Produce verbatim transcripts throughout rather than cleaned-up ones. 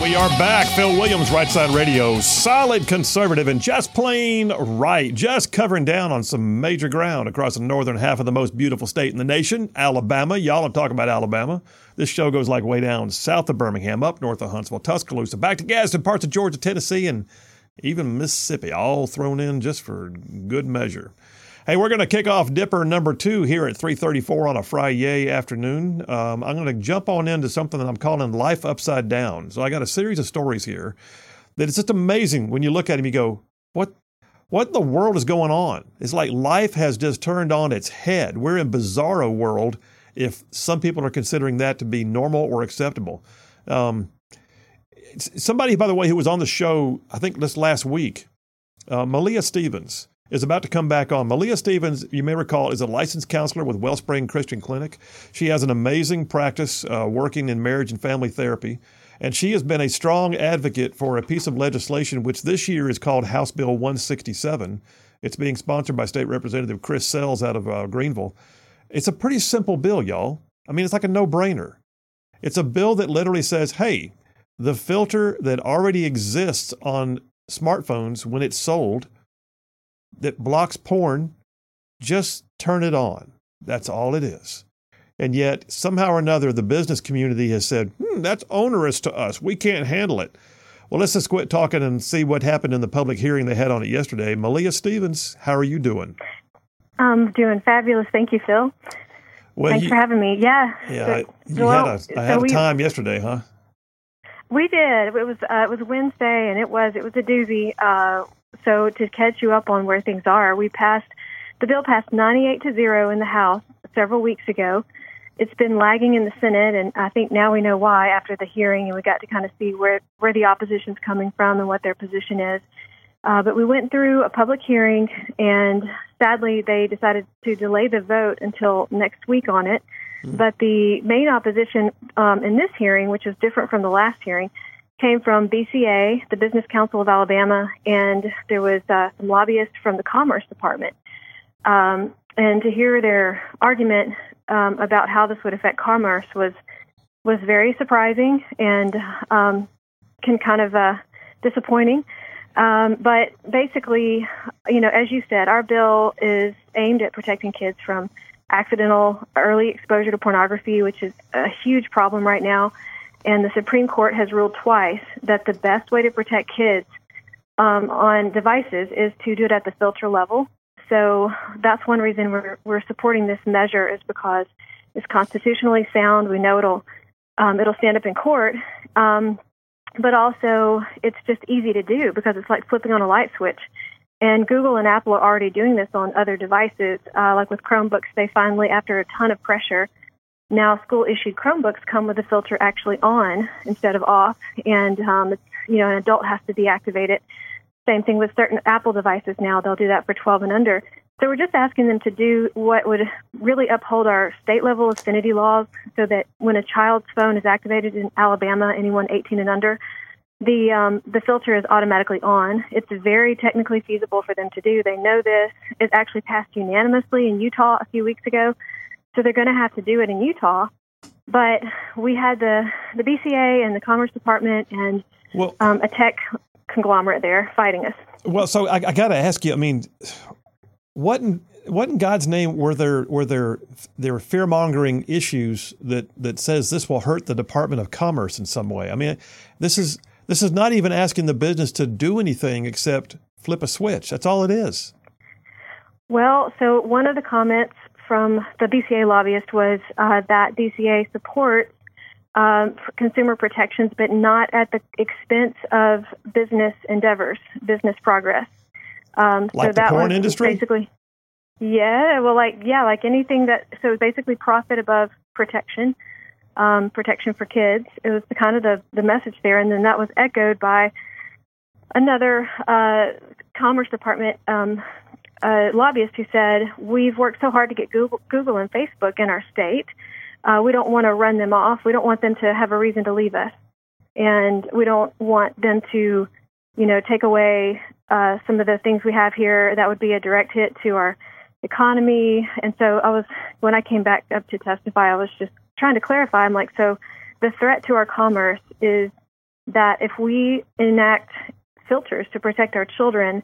We are back. Phil Williams, Right Side Radio. Solid conservative and just plain right. Just covering down on some major ground across the northern half of the most beautiful state in the nation, Alabama. Y'all are talking about Alabama. This show goes like way down south of Birmingham, up north of Huntsville, Tuscaloosa, back to Gadsden, parts of Georgia, Tennessee, and even Mississippi, all thrown in just for good measure. Hey, we're going to kick off Dipper number two here at three thirty-four on a Friday afternoon. Um, I'm going to jump on into something that I'm calling Life Upside Down. So I got a series of stories here that it's just amazing when you look at them, you go, what, what in the world is going on? It's like life has just turned on its head. We're in bizarro world if some people are considering that to be normal or acceptable. Um, somebody, by the way, who was on the show, I think this last week, uh, Malia Stevens, is about to come back on. Malia Stevens, you may recall, is a licensed counselor with Wellspring Christian Clinic. She has an amazing practice uh, working in marriage and family therapy, and she has been a strong advocate for a piece of legislation which this year is called House Bill one sixty-seven. It's being sponsored by State Representative Chris Sells out of uh, Greenville. It's a pretty simple bill, y'all. I mean, it's like a no-brainer. It's a bill that literally says, hey, the filter that already exists on smartphones when it's sold that blocks porn, just turn it on. That's all it is. And yet, somehow or another, the business community has said, hmm, that's onerous to us. We can't handle it. Well, let's just quit talking and see what happened in the public hearing they had on it yesterday. Malia Stevens, how are you doing? I'm doing fabulous. Thank you, Phil. Well, Thanks you, for having me. Yeah. Yeah, so, I, you well, had a, I had so a we, time yesterday, huh? We did. It was uh, it was Wednesday, and it was it was a doozy. Uh, so to catch you up on where things are, we passed the bill passed ninety-eight to zero in the House several weeks ago. It's been lagging in the Senate, and I think now we know why after the hearing, and we got to kind of see where where the opposition's coming from and what their position is. Uh, but we went through a public hearing, and sadly, they decided to delay the vote until next week on it. Mm-hmm. But the main opposition um, in this hearing, which is different from the last hearing, came from B C A, the Business Council of Alabama, and there was uh, some lobbyists from the Commerce Department. Um, and to hear their argument um, about how this would affect commerce was was very surprising and um, can kind of uh, disappointing. Um, but basically, you know, as you said, our bill is aimed at protecting kids from accidental early exposure to pornography, which is a huge problem right now. And the Supreme Court has ruled twice that the best way to protect kids um, on devices is to do it at the filter level. So that's one reason we're we're supporting this measure, is because it's constitutionally sound. We know it'll um, it'll stand up in court. Um, But also, it's just easy to do because it's like flipping on a light switch. And Google and Apple are already doing this on other devices. Uh, like with Chromebooks, they finally, after a ton of pressure, now school-issued Chromebooks come with the filter actually on instead of off. And, um, it's, you know, an adult has to deactivate it. Same thing with certain Apple devices now. They'll do that for twelve and under. So we're just asking them to do what would really uphold our state-level affinity laws so that when a child's phone is activated in Alabama, anyone eighteen and under, the um, the filter is automatically on. It's very technically feasible for them to do. They know this. It actually passed unanimously in Utah a few weeks ago, so they're going to have to do it in Utah. But we had the, the B C A and the Commerce Department and well, um, a tech conglomerate there fighting us. Well, so I, I got to ask you, I mean, What in, what in God's name were there were there there fear mongering issues that, that says this will hurt the Department of Commerce in some way? I mean, this is this is not even asking the business to do anything except flip a switch. That's all it is. Well, so one of the comments from the B C A lobbyist was uh, that B C A supports um, consumer protections, but not at the expense of business endeavors, business progress. Um, like so the that porn was industry? Basically, yeah, well, like, yeah, like anything that, so basically profit above protection, um, protection for kids. It was the kind of the, the message there. And then that was echoed by another uh, Commerce Department um, uh, lobbyist who said, we've worked so hard to get Google, Google and Facebook in our state. Uh, we don't want to run them off. We don't want them to have a reason to leave us. And we don't want them to, you know, take away uh, some of the things we have here. That would be a direct hit to our economy. And so I was, when I came back up to testify, I was just trying to clarify. I'm like, so the threat to our commerce is that if we enact filters to protect our children,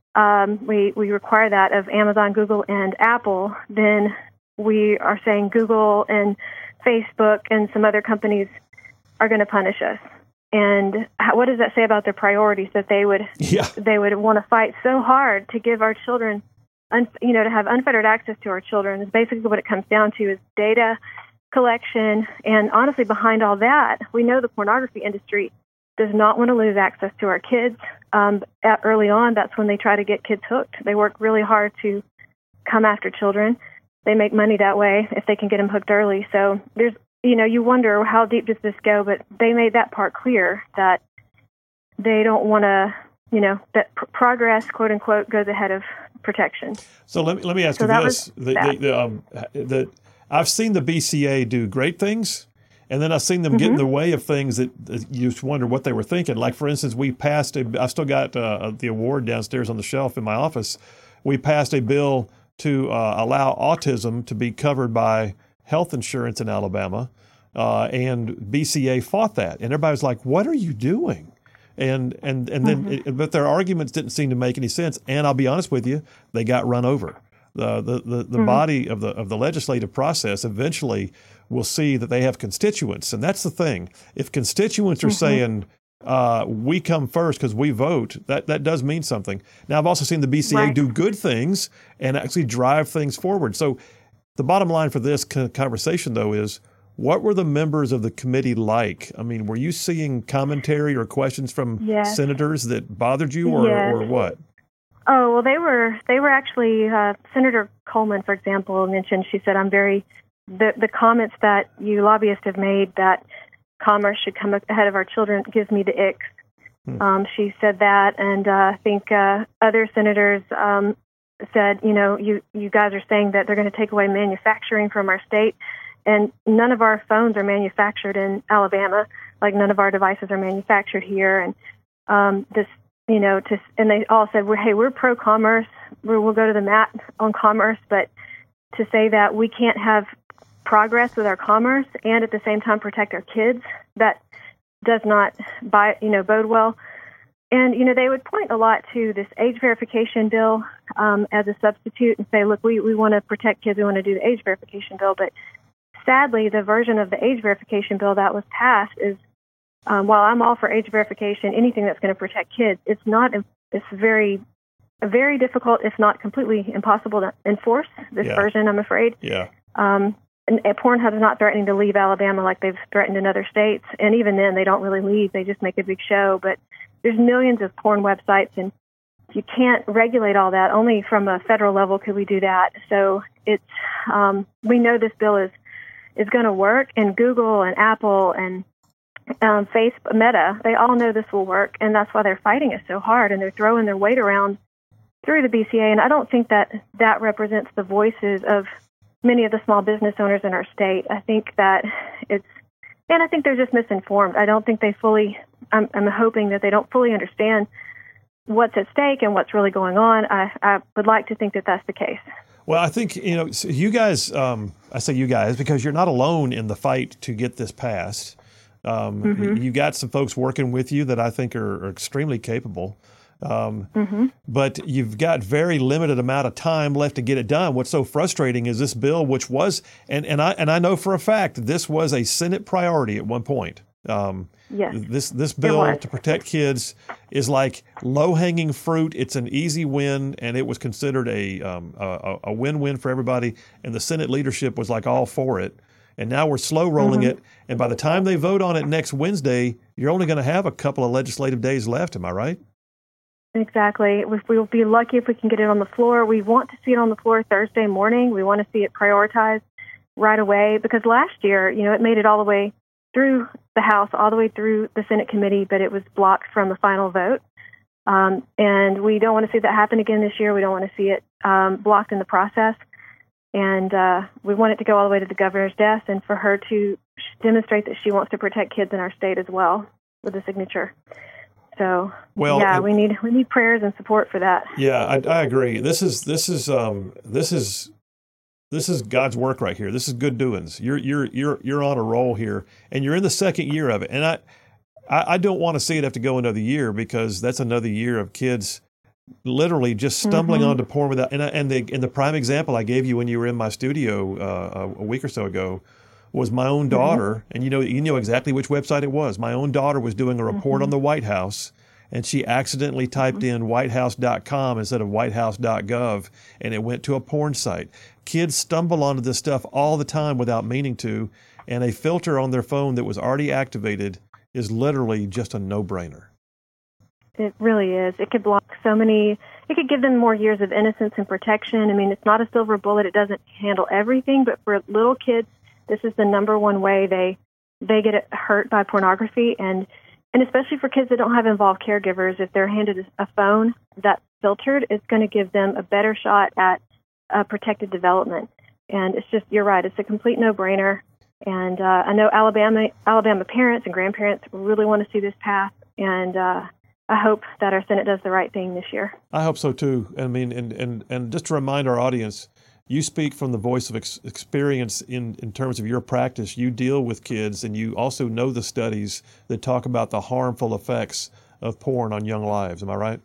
um, we, we require that of Amazon, Google, and Apple, then we are saying Google and Facebook and some other companies are going to punish us. And how, what does that say about their priorities, that they would yeah. they would want to fight so hard to give our children, un, you know, to have unfettered access to our children? Is basically what it comes down to, is data collection. And honestly, behind all that, we know the pornography industry does not want to lose access to our kids. Um, at, early on, that's when they try to get kids hooked. They work really hard to come after children. They make money that way if they can get them hooked early. So there's, you know, you wonder how deep does this go, but they made that part clear, that they don't want to, you know, that pr- progress, quote unquote, goes ahead of protection. So let me let me ask so you this: the, the, the, um, the I've seen the B C A do great things, and then I've seen them mm-hmm. get in the way of things that, that you just wonder what they were thinking. Like, for instance, we passed a. I've still got uh, the award downstairs on the shelf in my office. We passed a bill to uh, allow autism to be covered by health insurance in Alabama, uh, and B C A fought that, and everybody was like, "What are you doing?" And and and then, mm-hmm. it, but their arguments didn't seem to make any sense. And I'll be honest with you, they got run over. The the the, the mm-hmm. body of the of the legislative process eventually will see that they have constituents, and that's the thing. If constituents are mm-hmm. saying, Uh, we come first because we vote, that that does mean something. Now, I've also seen the B C A right. do good things and actually drive things forward. So the bottom line for this conversation, though, is what were the members of the committee like? I mean, were you seeing commentary or questions from yes. senators that bothered you, or, yes. or what? Oh, well, they were they were actually, uh, Senator Coleman, for example, mentioned, she said, I'm very, the, the comments that you lobbyists have made that commerce should come ahead of our children gives me the icks. Hmm. Um, she said that, and uh, I think uh, other senators um, said, you know, you, you guys are saying that they're going to take away manufacturing from our state, and none of our phones are manufactured in Alabama. Like, none of our devices are manufactured here, and um, this, you know, to and they all said, we're, hey, we're pro-commerce, we're, we'll go to the mat on commerce, but to say that we can't have progress with our commerce and at the same time protect our kids, that does not buy, you know, bode well. And, you know, they would point a lot to this age verification bill um, as a substitute and say, look, we, we want to protect kids, we want to do the age verification bill. But sadly, the version of the age verification bill that was passed is, um, while I'm all for age verification, anything that's going to protect kids, it's not, it's very, very difficult, if not completely impossible to enforce this yeah. version, I'm afraid. Yeah. Um, And Pornhub is not threatening to leave Alabama like they've threatened in other states. And even then, they don't really leave. They just make a big show. But there's millions of porn websites, and you can't regulate all that. Only from a federal level could we do that. So it's um, we know this bill is is going to work, and Google and Apple and um, Facebook, Meta, they all know this will work, and that's why they're fighting it so hard, and they're throwing their weight around through the B C A. And I don't think that that represents the voices of many of the small business owners in our state. I think that it's, and I think they're just misinformed. I don't think they fully, I'm, I'm hoping that they don't fully understand what's at stake and what's really going on. I, I would like to think that that's the case. Well, I think, you know, so you guys, um, I say you guys because you're not alone in the fight to get this passed. Um, mm-hmm. You got some folks working with you that I think are, are extremely capable. Um, mm-hmm. But you've got very limited amount of time left to get it done. What's so frustrating is this bill, which was, and, and I and I know for a fact this was a Senate priority at one point. Um, yes, this this bill to protect kids is like low hanging fruit. It's an easy win, and it was considered a, um, a a win-win for everybody. And the Senate leadership was like all for it. And now we're slow rolling mm-hmm. it. And by the time they vote on it next Wednesday, you're only going to have a couple of legislative days left. Am I right? Exactly. We'll be lucky if we can get it on the floor. We want to see it on the floor Thursday morning. We want to see it prioritized right away because last year, you know, it made it all the way through the House, all the way through the Senate committee, but it was blocked from the final vote. Um, and we don't want to see that happen again this year. We don't want to see it um, blocked in the process. And uh, we want it to go all the way to the governor's desk and for her to demonstrate that she wants to protect kids in our state as well with a signature. So well, yeah, we need we need prayers and support for that. Yeah, I, I agree. This is this is um, this is this is God's work right here. This is good doings. You're you're you're you're on a roll here, and you're in the second year of it. And I I, I don't want to see it have to go another year, because that's another year of kids literally just stumbling mm-hmm. onto porn without. And, and the and the prime example I gave you when you were in my studio uh, a week or so ago was my own daughter, mm-hmm. and you know you know exactly which website it was. My own daughter was doing a report mm-hmm. on the White House, and she accidentally typed mm-hmm. in white house dot com instead of white house dot gov, and it went to a porn site. Kids stumble onto this stuff all the time without meaning to, and a filter on their phone that was already activated is literally just a no-brainer. It really is. It could block so many, it could give them more years of innocence and protection. I mean, it's not a silver bullet. It doesn't handle everything, but for little kids, this is the number one way they they get hurt by pornography. And, and especially for kids that don't have involved caregivers, if they're handed a phone that's filtered, it's going to give them a better shot at uh, protected development. And it's just, you're right, it's a complete no-brainer. And uh, I know Alabama Alabama parents and grandparents really want to see this pass, and uh, I hope that our Senate does the right thing this year. I hope so too. I mean, and and, and just to remind our audience, you speak from the voice of ex- experience in, in terms of your practice. You deal with kids, and you also know the studies that talk about the harmful effects of porn on young lives. Am I right?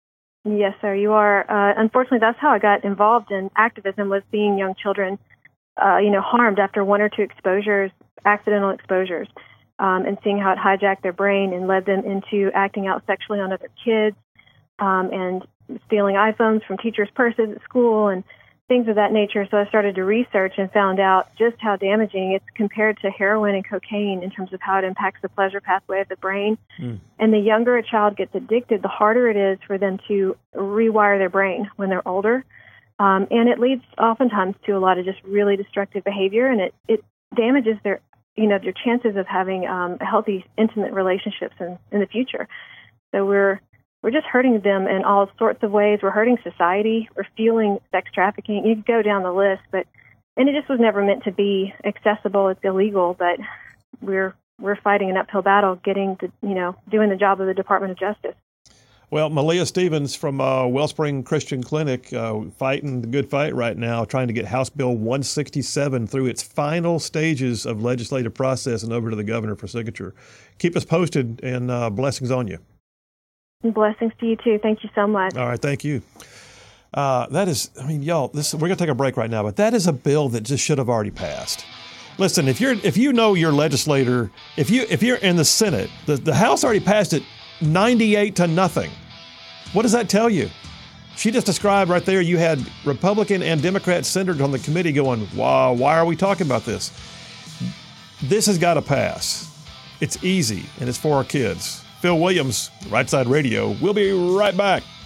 Yes, sir, you are. Uh, unfortunately, that's how I got involved in activism, was seeing young children Uh, you know, harmed after one or two exposures, accidental exposures, um, and seeing how it hijacked their brain and led them into acting out sexually on other kids, um, and stealing iPhones from teachers' purses at school and things of that nature. So I started to research and found out just how damaging it's compared to heroin and cocaine in terms of how it impacts the pleasure pathway of the brain. Mm. And the younger a child gets addicted, the harder it is for them to rewire their brain when they're older. Um, and it leads oftentimes to a lot of just really destructive behavior, and it, it damages their, you know, their chances of having um, healthy, intimate relationships in, in the future. So we're we're just hurting them in all sorts of ways. We're hurting society. We're fueling sex trafficking. You could go down the list, but and it just was never meant to be accessible. It's illegal, but we're we're fighting an uphill battle, getting to, you know, doing the job of the Department of Justice. Well, Malia Stevens from uh, Wellspring Christian Clinic, uh, fighting the good fight right now, trying to get House Bill one sixty-seven through its final stages of legislative process and over to the governor for signature. Keep us posted, and uh, blessings on you. Blessings to you, too. Thank you so much. All right, thank you. Uh, that is, I mean, y'all, this, we're going to take a break right now, but that is a bill that just should have already passed. Listen, if you're if you know your legislator, if you if you're in the Senate, the, the House already passed it ninety-eight to nothing. What does that tell you? She just described right there, you had Republican and Democrat senators on the committee going, wow, why are we talking about this? This has got to pass. It's easy, and it's for our kids. Phil Williams, Right Side Radio. We'll be right back.